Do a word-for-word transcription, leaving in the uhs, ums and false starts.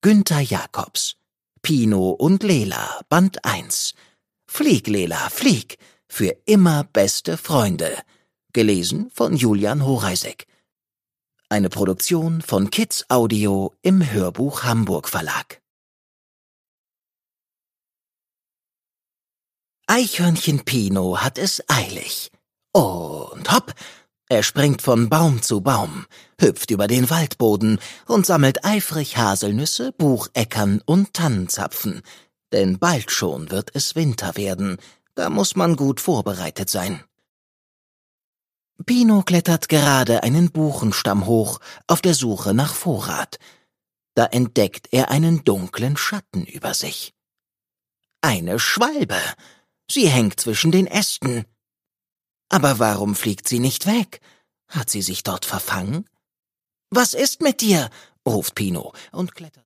Günther Jacobs. Pino und Lela, Band eins. Flieg, Lela, flieg, für immer beste Freunde. Gelesen von Julian Horeisek. Eine Produktion von Kids Audio im Hörbuch Hamburg Verlag. Eichhörnchen Pino hat es eilig. Und hopp! Er springt von Baum zu Baum, hüpft über den Waldboden und sammelt eifrig Haselnüsse, Bucheckern und Tannenzapfen. Denn bald schon wird es Winter werden, da muss man gut vorbereitet sein. Pino klettert gerade einen Buchenstamm hoch, auf der Suche nach Vorrat. Da entdeckt er einen dunklen Schatten über sich. Eine Schwalbe! Sie hängt zwischen den Ästen. Aber warum fliegt sie nicht weg? Hat sie sich dort verfangen? »Was ist mit dir?« ruft Pino und klettert